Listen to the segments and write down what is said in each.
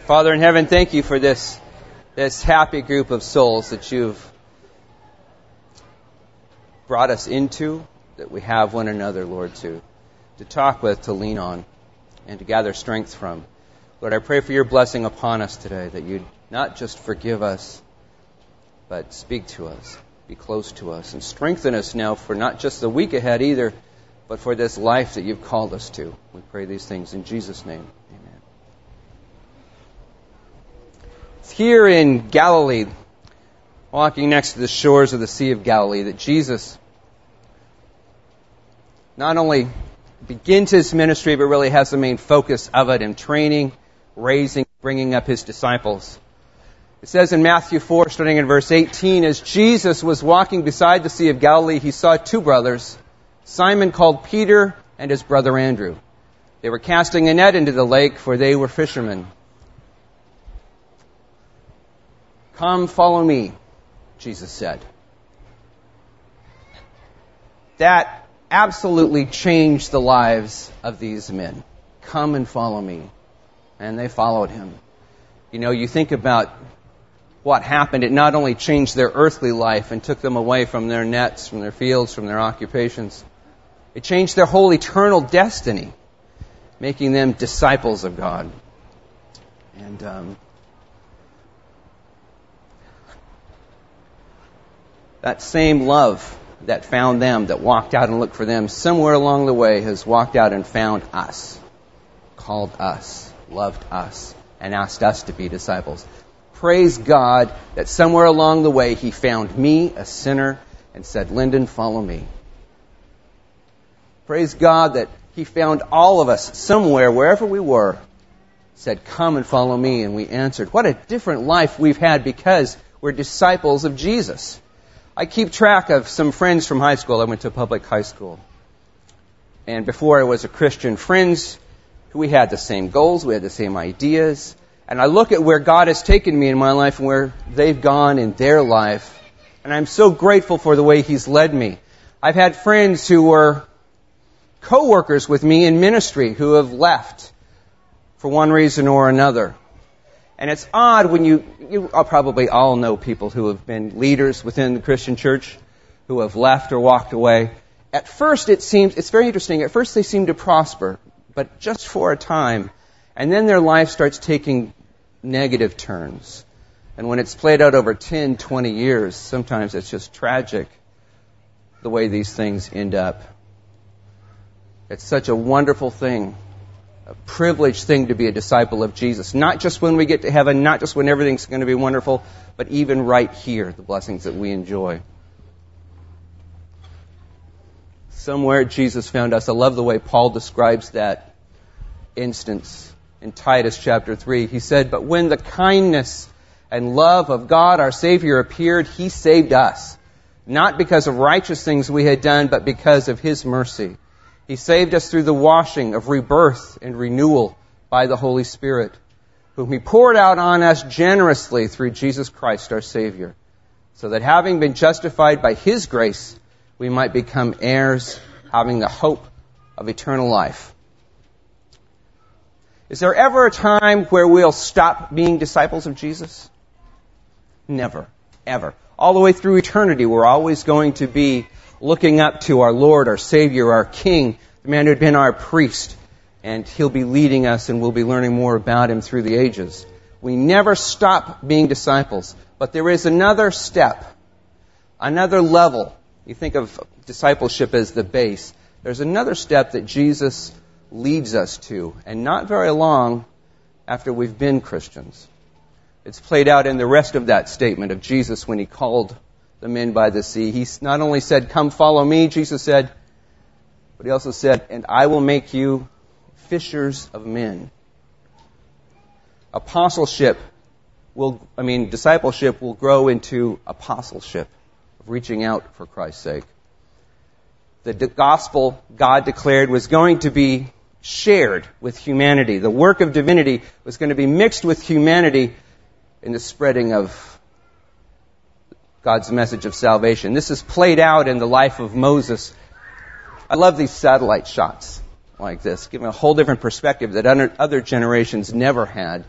Father in heaven, thank you for this happy group of souls that you've brought us into, that we have one another, Lord, to talk with, to lean on, and to gather strength from. Lord, I pray for your blessing upon us today, that you'd not just forgive us, but speak to us, be close to us, and strengthen us now for not just the week ahead either, but for this life that you've called us to. We pray these things in Jesus' name. Amen. It's here in Galilee, walking next to the shores of the Sea of Galilee, that Jesus not only begins his ministry, but really has the main focus of it in training, raising, bringing up his disciples. It says in Matthew 4, starting in verse 18, as Jesus was walking beside the Sea of Galilee, he saw two brothers, Simon called Peter and his brother Andrew. They were casting a net into the lake, for they were fishermen. Come, follow me, Jesus said. That absolutely changed the lives of these men. Come and follow me. And they followed him. You know, you think about what happened. It not only changed their earthly life and took them away from their nets, from their fields, from their occupations. It changed their whole eternal destiny, making them disciples of God. And that same love that found them, that walked out and looked for them, somewhere along the way has walked out and found us, called us, loved us, and asked us to be disciples. Praise God that somewhere along the way he found me, a sinner, and said, Lyndon, follow me. Praise God that he found all of us somewhere, wherever we were, said, come and follow me, and we answered. What a different life we've had because we're disciples of Jesus. I keep track of some friends from high school. I went to a public high school. And before I was a Christian, friends, we had the same goals, we had the same ideas. And I look at where God has taken me in my life and where they've gone in their life. And I'm so grateful for the way he's led me. I've had friends who were co-workers with me in ministry who have left for one reason or another. And it's odd when you probably all know people who have been leaders within the Christian church who have left or walked away. At first it's very interesting. At first they seem to prosper, but just for a time. And then their life starts taking negative turns. And when it's played out over 10, 20 years, sometimes it's just tragic the way these things end up. It's such a wonderful thing. A privileged thing to be a disciple of Jesus. Not just when we get to heaven, not just when everything's going to be wonderful, but even right here, the blessings that we enjoy. Somewhere Jesus found us. I love the way Paul describes that instance in Titus chapter 3. He said, but when the kindness and love of God our Savior appeared, he saved us. Not because of righteous things we had done, but because of his mercy. He saved us through the washing of rebirth and renewal by the Holy Spirit, whom he poured out on us generously through Jesus Christ our Savior, so that having been justified by his grace, we might become heirs, having the hope of eternal life. Is there ever a time where we'll stop being disciples of Jesus? Never, ever. All the way through eternity, we're always going to be looking up to our Lord, our Savior, our King, the man who had been our priest, and he'll be leading us and we'll be learning more about him through the ages. We never stop being disciples, but there is another step, another level. You think of discipleship as the base. There's another step that Jesus leads us to, and not very long after we've been Christians. It's played out in the rest of that statement of Jesus when he called the men by the sea. He not only said, come follow me, Jesus said, but he also said, and I will make you fishers of men. Discipleship will grow into apostleship, of reaching out for Christ's sake. The gospel God declared was going to be shared with humanity. The work of divinity was going to be mixed with humanity in the spreading of God's message of salvation. This is played out in the life of Moses. I love these satellite shots like this, giving a whole different perspective that other generations never had.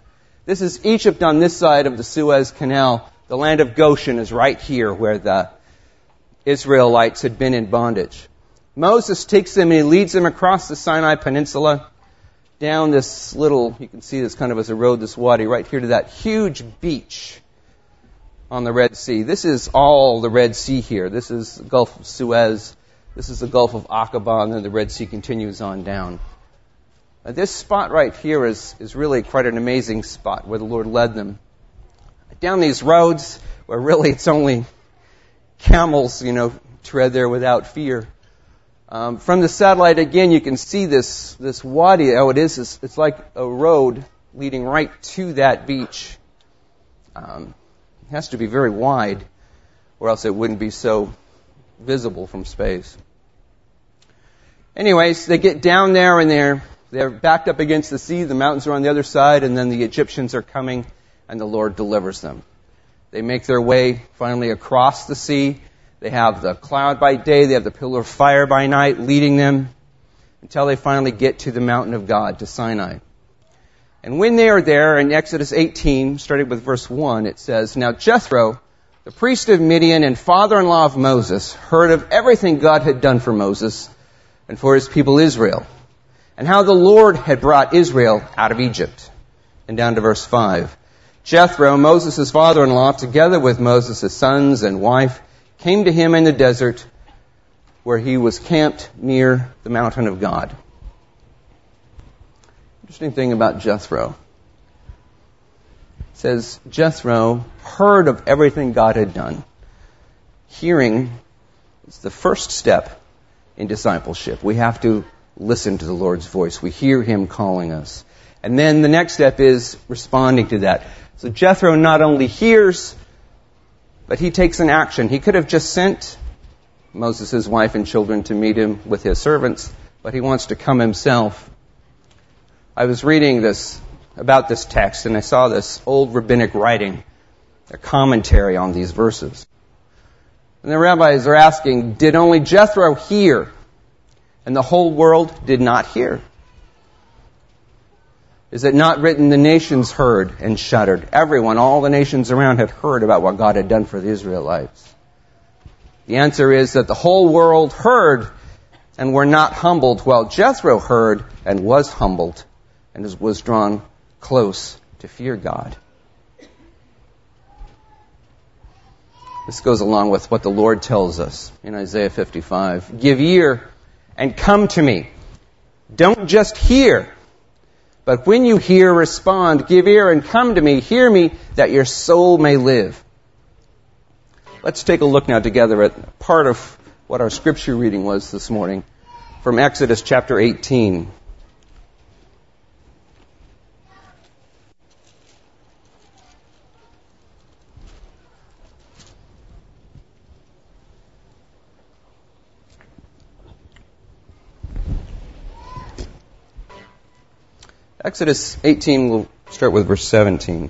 This is Egypt on this side of the Suez Canal. The land of Goshen is right here where the Israelites had been in bondage. Moses takes them and he leads them across the Sinai Peninsula, down this little, you can see this kind of as a road, this wadi, right here to that huge beach on the Red Sea. This is all the Red Sea here. This is the Gulf of Suez. This is the Gulf of Aqaba, and then the Red Sea continues on down. This spot right here is really quite an amazing spot where the Lord led them. Down these roads where really it's only camels, tread there without fear. From the satellite, again, you can see this wadi. How it is, it's like a road leading right to that beach. It has to be very wide, or else it wouldn't be so visible from space. Anyways, they get down there and they're backed up against the sea. The mountains are on the other side, and then the Egyptians are coming, and the Lord delivers them. They make their way finally across the sea. They have the cloud by day, they have the pillar of fire by night leading them until they finally get to the mountain of God, to Sinai. And when they are there, in Exodus 18, starting with verse 1, it says, "Now Jethro, the priest of Midian and father-in-law of Moses, heard of everything God had done for Moses and for his people Israel, and how the Lord had brought Israel out of Egypt." And down to verse 5. "Jethro, Moses' father-in-law, together with Moses' sons and wife, came to him in the desert where he was camped near the mountain of God." Interesting thing about Jethro. It says Jethro heard of everything God had done. Hearing is the first step in discipleship. We have to listen to the Lord's voice. We hear Him calling us. And then the next step is responding to that. So Jethro not only hears, but he takes an action. He could have just sent Moses' wife and children to meet him with his servants, but he wants to come himself. I was reading about this text, and I saw this old rabbinic writing, a commentary on these verses. And the rabbis are asking, did only Jethro hear, and the whole world did not hear? Is it not written, the nations heard and shuddered? Everyone, all the nations around had heard about what God had done for the Israelites. The answer is that the whole world heard and were not humbled, while Jethro heard and was humbled and was drawn close to fear God. This goes along with what the Lord tells us in Isaiah 55. "Give ear and come to me. Don't just hear, but when you hear, respond. Give ear and come to me. Hear me, that your soul may live." Let's take a look now together at part of what our scripture reading was this morning from Exodus chapter 18. Exodus 18, we'll start with verse 17.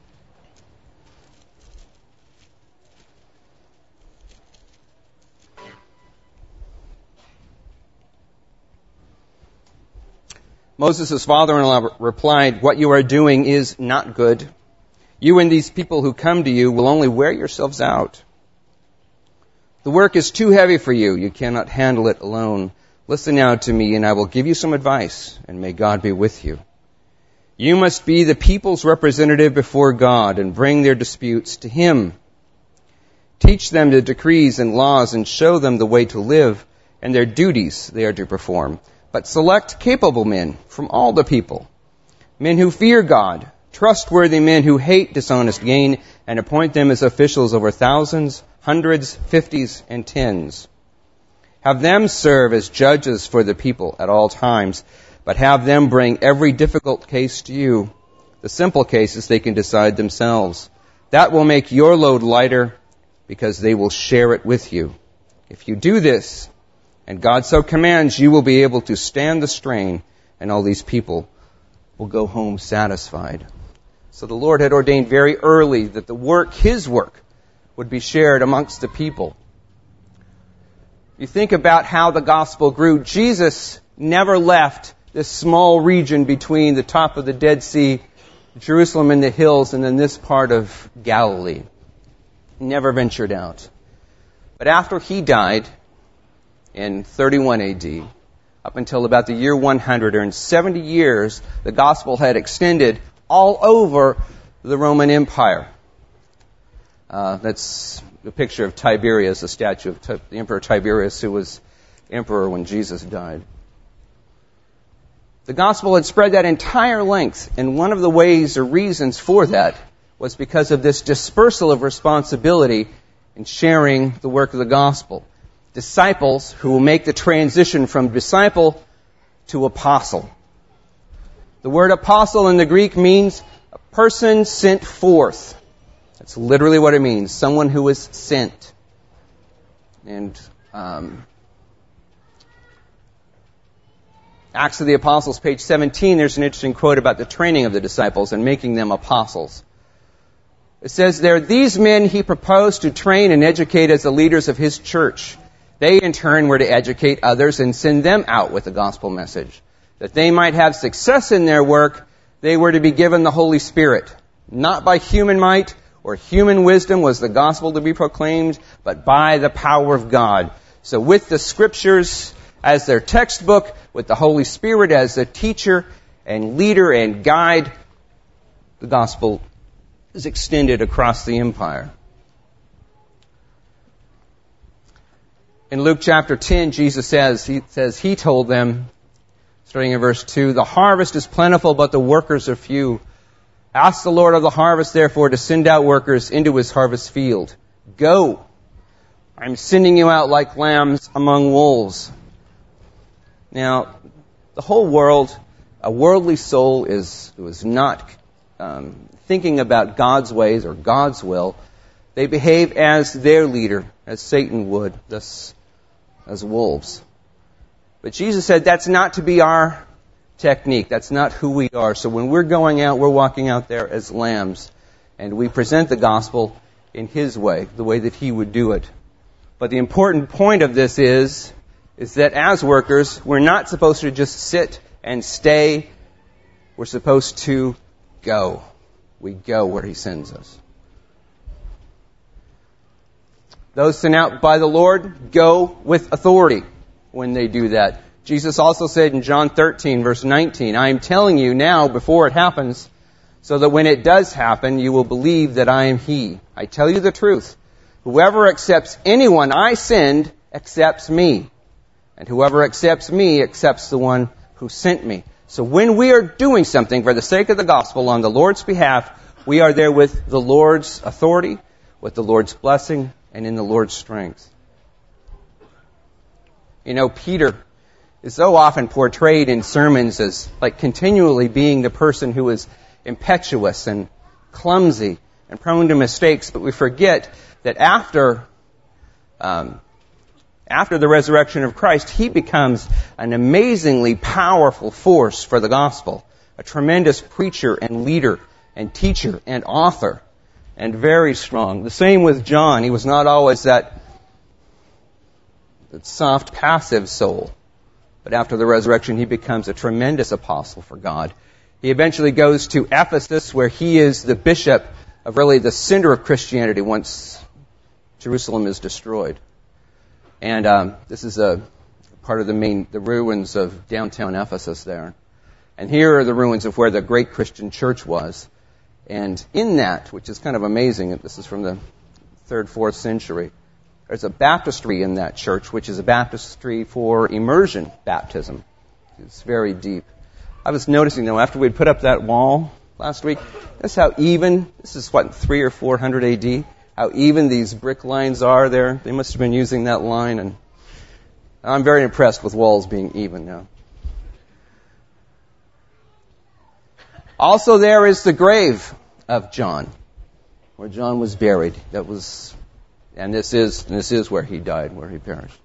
Moses' father-in-law replied, "What you are doing is not good. You and these people who come to you will only wear yourselves out. The work is too heavy for you. You cannot handle it alone. Listen now to me, and I will give you some advice, and may God be with you. You must be the people's representative before God and bring their disputes to Him. Teach them the decrees and laws and show them the way to live and their duties they are to perform. But select capable men from all the people, men who fear God, trustworthy men who hate dishonest gain, and appoint them as officials over thousands, hundreds, fifties, and tens. Have them serve as judges for the people at all times, but have them bring every difficult case to you. The simple cases they can decide themselves. That will make your load lighter because they will share it with you. If you do this, and God so commands, you will be able to stand the strain, and all these people will go home satisfied." So the Lord had ordained very early that the work, His work, would be shared amongst the people. You think about how the gospel grew. Jesus never left this small region between the top of the Dead Sea Jerusalem in the hills, and then this part of Galilee. He never ventured out. But after he died in 31 AD, up until about the year 100, or in 70 years, the gospel had extended all over the Roman Empire. That's a picture of Tiberius, a statue of the Emperor Tiberius, who was emperor when Jesus died. The gospel had spread that entire length, and one of the ways or reasons for that was because of this dispersal of responsibility in sharing the work of the gospel. Disciples who will make the transition from disciple to apostle. The word apostle in the Greek means a person sent forth. That's literally what it means, someone who is sent. And Acts of the Apostles, page 17, there's an interesting quote about the training of the disciples and making them apostles. It says there, "These men he proposed to train and educate as the leaders of his church. They in turn were to educate others and send them out with the gospel message. That they might have success in their work, they were to be given the Holy Spirit. Not by human might or human wisdom was the gospel to be proclaimed, but by the power of God." So with the Scriptures as their textbook, with the Holy Spirit as the teacher and leader and guide, the gospel is extended across the empire. In Luke chapter 10, Jesus says, he told them, starting in verse 2, "The harvest is plentiful, but the workers are few. Ask the Lord of the harvest, therefore, to send out workers into his harvest field. Go, I'm sending you out like lambs among wolves." Now, the whole world, a worldly soul who is not thinking about God's ways or God's will. They behave as their leader, as Satan would, thus as wolves. But Jesus said that's not to be our technique. That's not who we are. So when we're going out, we're walking out there as lambs. And we present the gospel in His way, the way that He would do it. But the important point of this is that as workers, we're not supposed to just sit and stay. We're supposed to go. We go where He sends us. Those sent out by the Lord go with authority when they do that. Jesus also said in John 13, verse 19, "I am telling you now before it happens, so that when it does happen, you will believe that I am He. I tell you the truth. Whoever accepts anyone I send accepts me. And whoever accepts me accepts the one who sent me." So when we are doing something for the sake of the gospel on the Lord's behalf, we are there with the Lord's authority, with the Lord's blessing, and in the Lord's strength. You know, Peter is so often portrayed in sermons as like continually being the person who is impetuous and clumsy and prone to mistakes, but we forget that after the resurrection of Christ, he becomes an amazingly powerful force for the gospel, a tremendous preacher and leader and teacher and author, and very strong. The same with John. He was not always that soft, passive soul. But after the resurrection, he becomes a tremendous apostle for God. He eventually goes to Ephesus, where he is the bishop of really the center of Christianity once Jerusalem is destroyed. And this is a part of the ruins of downtown Ephesus there. And here are the ruins of where the great Christian church was. And in that, which is kind of amazing, this is from the 3rd, 4th century, there's a baptistry in that church, which is a baptistry for immersion baptism. It's very deep. I was noticing, though, after we'd put up that wall last week, that's how even, this is what, 300 or 400 AD, how even these brick lines are there. They must have been using that line, and I'm very impressed with walls being even now. Also there is the grave of John, where John was buried. And this is where he died, where he perished.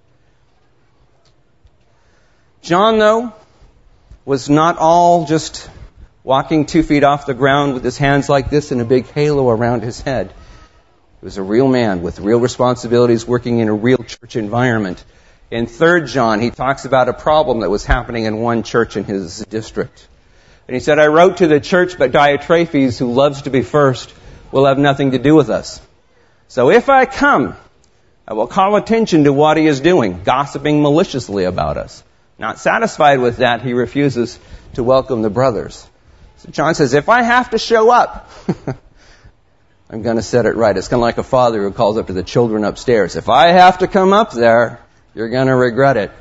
John, though, was not all just walking 2 feet off the ground with his hands like this and a big halo around his head. He was a real man with real responsibilities, working in a real church environment. In 3 John, he talks about a problem that was happening in one church in his district. And he said, I wrote to the church, but Diotrephes, who loves to be first, will have nothing to do with us. So if I come, I will call attention to what he is doing, gossiping maliciously about us. Not satisfied with that, he refuses to welcome the brothers. So John says, if I have to show up, I'm going to set it right. It's kind of like a father who calls up to the children upstairs. If I have to come up there, you're going to regret it.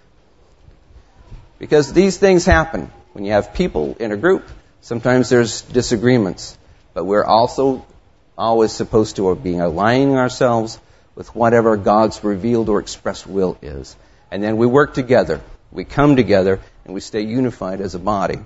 Because these things happen. When you have people in a group, sometimes there's disagreements. But we're also always supposed to be aligning ourselves with whatever God's revealed or expressed will is. And then we work together. We come together and we stay unified as a body.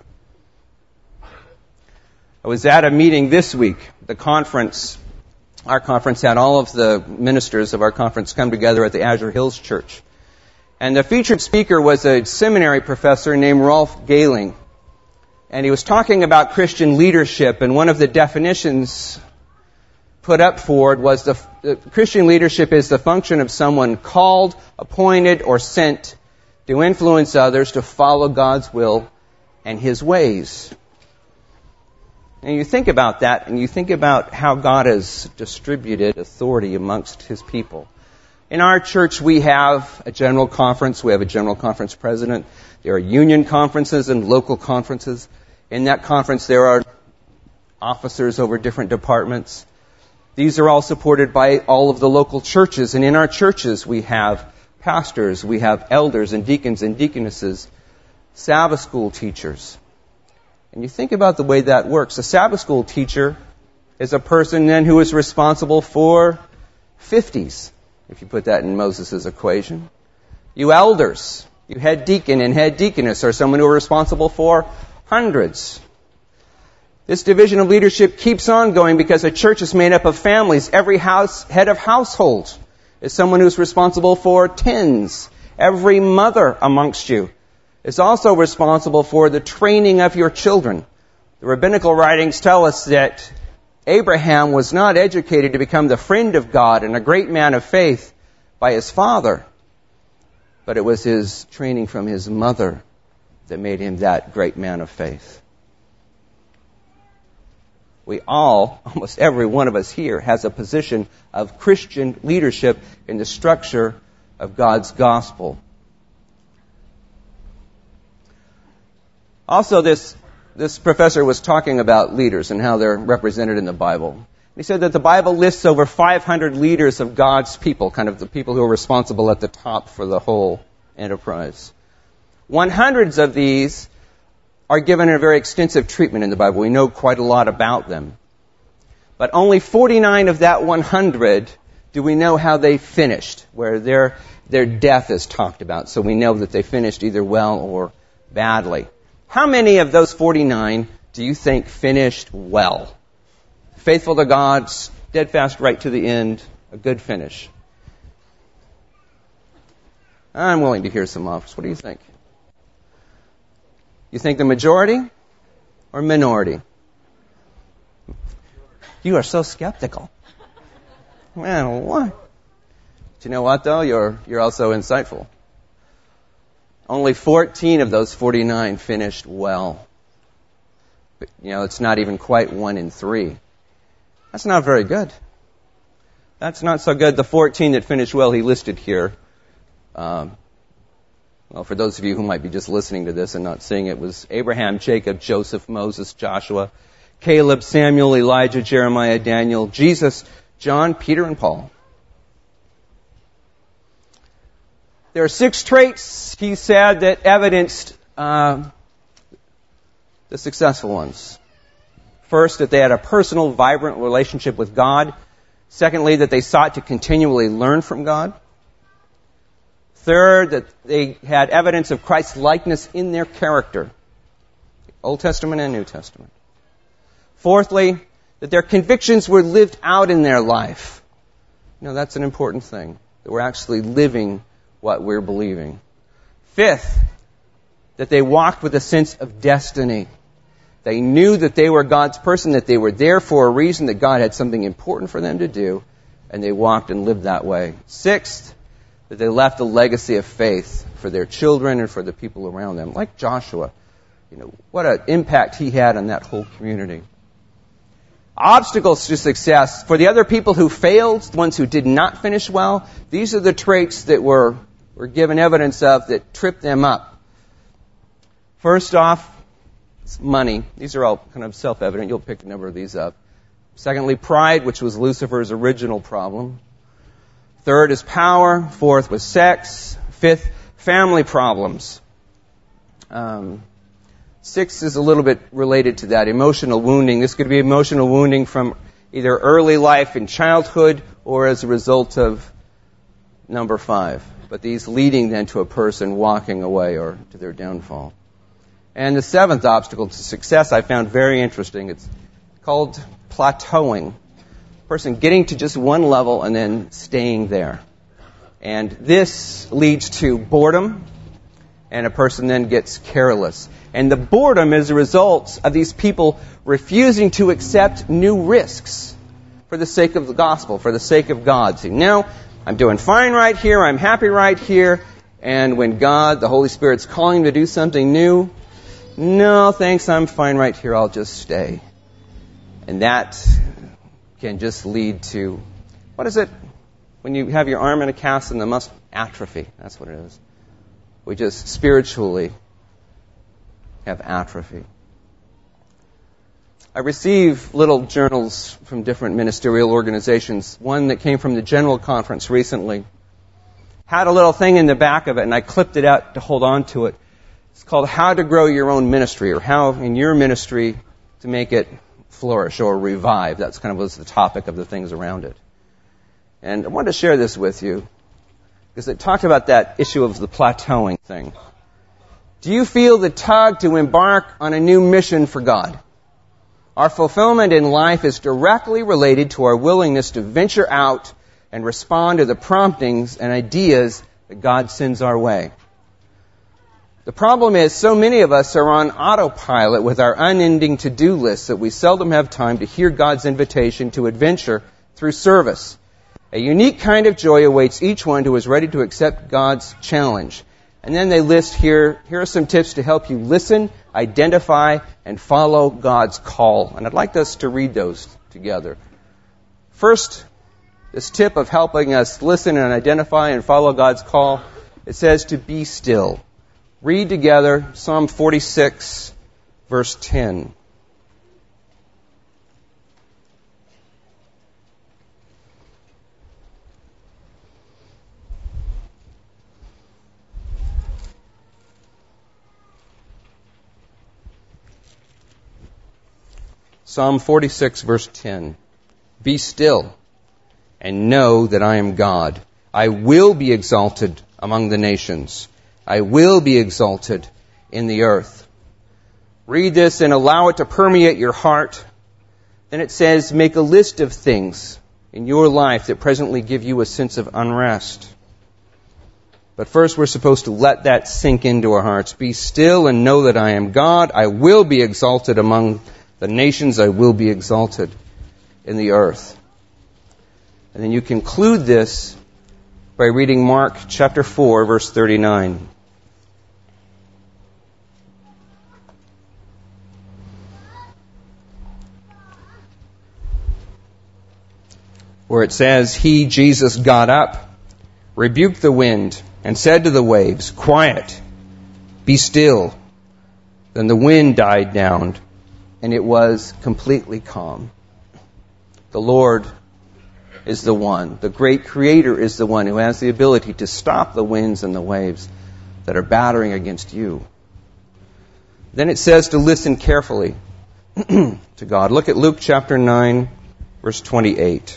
I was at a meeting this week. Our conference had all of the ministers of our conference come together at the Azure Hills Church. And the featured speaker was a seminary professor named Rolf Gehling. And he was talking about Christian leadership, and one of the definitions put up for it was the Christian leadership is the function of someone called, appointed, or sent to influence others to follow God's will and His ways. And you think about that, and you think about how God has distributed authority amongst His people. In our church, we have a general conference. We have a general conference president. There are union conferences and local conferences. In that conference, there are officers over different departments. These are all supported by all of the local churches. And in our churches, we have pastors, we have elders and deacons and deaconesses, Sabbath school teachers. And you think about the way that works. A Sabbath school teacher is a person then who is responsible for 50s, if you put that in Moses' equation. You elders, you head deacon and head deaconess are someone who are responsible for hundreds. This division of leadership keeps on going because a church is made up of families. Every head of household is someone who's responsible for tens. Every mother amongst you is also responsible for the training of your children. The rabbinical writings tell us that Abraham was not educated to become the friend of God and a great man of faith by his father, but it was his training from his mother that made him that great man of faith. We all, almost every one of us here, has a position of Christian leadership in the structure of God's gospel. Also, this professor was talking about leaders and how they're represented in the Bible. He said that the Bible lists over 500 leaders of God's people, kind of the people who are responsible at the top for the whole enterprise. 100 of these are given a very extensive treatment in the Bible. We know quite a lot about them. But only 49 of that 100 do we know how they finished, where their death is talked about. So we know that they finished either well or badly. How many of those 49 do you think finished well? Faithful to God, steadfast right to the end, a good finish. I'm willing to hear some offers. What do you think? You think the majority or minority? You are so skeptical. Well, what? But you know what, though? You're also insightful. Only 14 of those 49 finished well. But, it's not even quite 1 in 3. That's not very good. That's not so good. The 14 that finished well, he listed here. Well, for those of you who might be just listening to this and not seeing it, was Abraham, Jacob, Joseph, Moses, Joshua, Caleb, Samuel, Elijah, Jeremiah, Daniel, Jesus, John, Peter, and Paul. There are 6 traits, he said, that evidenced the successful ones. First, that they had a personal, vibrant relationship with God. Secondly, that they sought to continually learn from God. Third, that they had evidence of Christ's likeness in their character, Old Testament and New Testament. Fourthly, that their convictions were lived out in their life. That's an important thing, that we're actually living what we're believing. Fifth, that they walked with a sense of destiny. They knew that they were God's person, that they were there for a reason, that God had something important for them to do, and they walked and lived that way. Sixth, that they left a legacy of faith for their children and for the people around them, like Joshua. what an impact he had on that whole community. Obstacles to success. For the other people who failed, the ones who did not finish well, these are the traits that were given evidence of that tripped them up. First off, it's money. These are all kind of self-evident. You'll pick a number of these up. Secondly, pride, which was Lucifer's original problem. Third is power. Fourth was sex. Fifth, family problems. Sixth is a little bit related to that, emotional wounding. This could be emotional wounding from either early life in childhood or as a result of number 5. But these leading then to a person walking away or to their downfall. And the seventh obstacle to success I found very interesting. It's called plateauing. A person getting to just one level and then staying there. And this leads to boredom, and a person then gets careless. And the boredom is a result of these people refusing to accept new risks for the sake of the gospel, for the sake of God. See, now I'm doing fine right here, I'm happy right here, and when God, the Holy Spirit's calling me to do something new, no, thanks, I'm fine right here, I'll just stay. And that can just lead to, what is it? When you have your arm in a cast and the muscle atrophy, that's what it is. We just spiritually have atrophy. I receive little journals from different ministerial organizations. One that came from the General Conference recently had a little thing in the back of it, and I clipped it out to hold on to it. It's called How to Grow Your Own Ministry, or How in Your Ministry to Make It Flourish or Revive. That's kind of was the topic of the things around it. And I wanted to share this with you because it talked about that issue of the plateauing thing. Do you feel the tug to embark on a new mission for God? Our fulfillment in life is directly related to our willingness to venture out and respond to the promptings and ideas that God sends our way. The problem is so many of us are on autopilot with our unending to-do lists that we seldom have time to hear God's invitation to adventure through service. A unique kind of joy awaits each one who is ready to accept God's challenge. And then they list here are some tips to help you listen, identify, and follow God's call. And I'd like us to read those together. First, this tip of helping us listen and identify and follow God's call, it says to be still. Read together Psalm 46, verse 10. Psalm 46, verse 10. Be still and know that I am God. I will be exalted among the nations. I will be exalted in the earth. Read this and allow it to permeate your heart. Then it says, make a list of things in your life that presently give you a sense of unrest. But first we're supposed to let that sink into our hearts. Be still and know that I am God. I will be exalted among the nations. I will be exalted in the earth. And then you conclude this by reading Mark chapter 4, verse 39. Where it says, He, Jesus, got up, rebuked the wind, and said to the waves, Quiet, be still. Then the wind died down, and it was completely calm. The Lord is the one. The great Creator is the one who has the ability to stop the winds and the waves that are battering against you. Then it says to listen carefully to God. Look at Luke chapter 9, verse 28.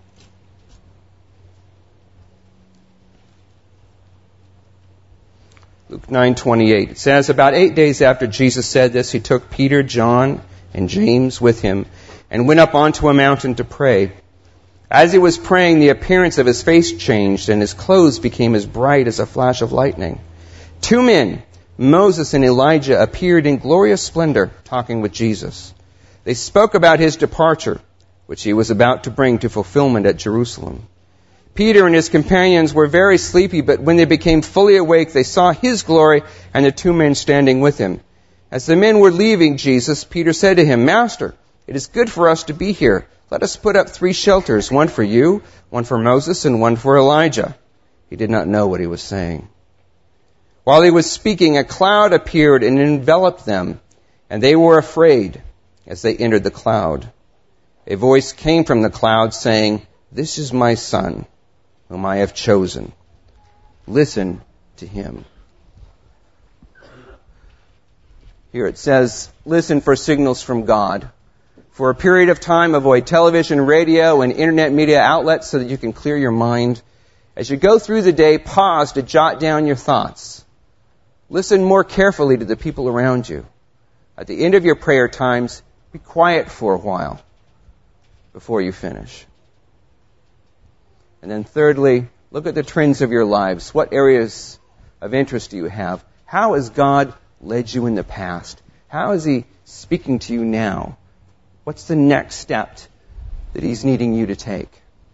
Luke 9:28. It says, about 8 days after Jesus said this, he took Peter, John, and James with him and went up onto a mountain to pray. As he was praying, the appearance of his face changed, and his clothes became as bright as a flash of lightning. 2 men, Moses and Elijah, appeared in glorious splendor, talking with Jesus. They spoke about his departure, which he was about to bring to fulfillment at Jerusalem. Peter and his companions were very sleepy, but when they became fully awake, they saw his glory and the 2 men standing with him. As the men were leaving Jesus, Peter said to him, "Master, it is good for us to be here. Let us put up 3 shelters, one for you, one for Moses, and one for Elijah." He did not know what he was saying. While he was speaking, a cloud appeared and enveloped them, and they were afraid as they entered the cloud. A voice came from the cloud saying, "This is my Son, whom I have chosen. Listen to him." Here it says, listen for signals from God. For a period of time, avoid television, radio, and internet media outlets so that you can clear your mind. As you go through the day, pause to jot down your thoughts. Listen more carefully to the people around you. At the end of your prayer times, be quiet for a while before you finish. And then thirdly, look at the trends of your lives. What areas of interest do you have? How has God led you in the past? How is He speaking to you now? What's the next step that He's needing you to take?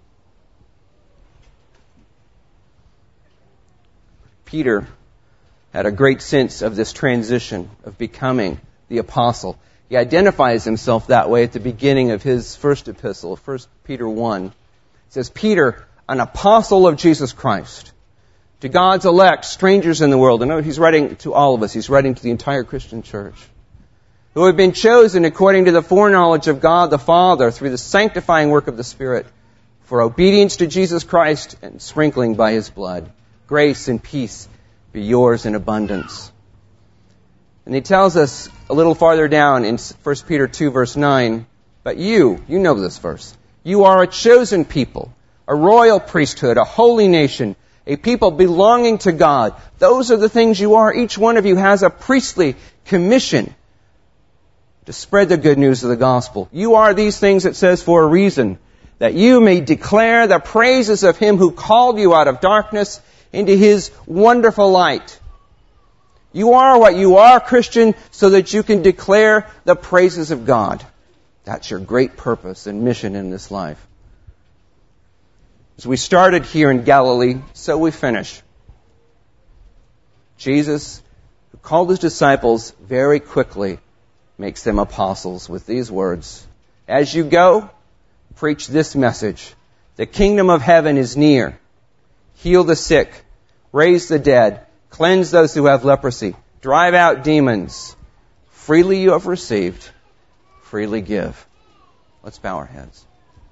Peter had a great sense of this transition of becoming the apostle. He identifies himself that way at the beginning of his first epistle, 1 Peter 1. It says, "Peter, an apostle of Jesus Christ, to God's elect, strangers in the world." And he's writing to all of us. He's writing to the entire Christian church. "Who have been chosen according to the foreknowledge of God the Father through the sanctifying work of the Spirit for obedience to Jesus Christ and sprinkling by His blood. Grace and peace be yours in abundance." And he tells us a little farther down in 1 Peter 2 verse 9, "But you know this verse, you are a chosen people, a royal priesthood, a holy nation, a people belonging to God." Those are the things you are. Each one of you has a priestly commission to spread the good news of the gospel. You are these things, it says, for a reason, that you may declare the praises of Him who called you out of darkness into His wonderful light. You are what you are, Christian, so that you can declare the praises of God. That's your great purpose and mission in this life. As we started here in Galilee, so we finish. Jesus, who called His disciples very quickly, makes them apostles with these words, "As you go, preach this message. The kingdom of heaven is near. Heal the sick, raise the dead, cleanse those who have leprosy, drive out demons. Freely you have received, freely give." Let's bow our heads.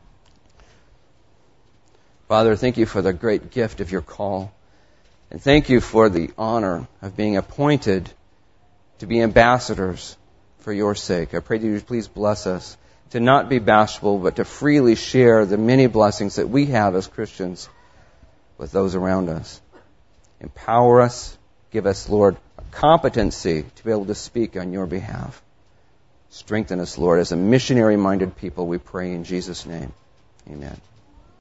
Father, thank you for the great gift of your call. And thank you for the honor of being appointed to be ambassadors for your sake. I pray that you would please bless us to not be bashful, but to freely share the many blessings that we have as Christians with those around us. Empower us. Give us, Lord, a competency to be able to speak on your behalf. Strengthen us, Lord, as a missionary-minded people, we pray in Jesus' name. Amen.